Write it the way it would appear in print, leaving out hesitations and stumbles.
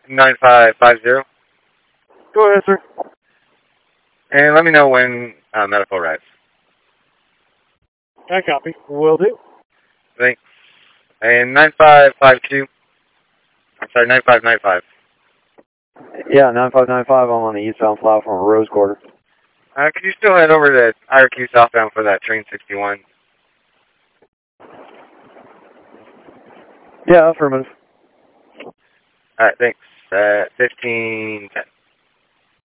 9550. Go ahead, sir. And let me know when medical arrives. I copy. Will do. Thanks. And 9552. I'm sorry, 9595. Yeah, 9595. I'm on the eastbound platform of Rose Quarter. Could you still head over to IRQ southbound for that train 61? Yeah, affirmative. Alright, thanks. 1510.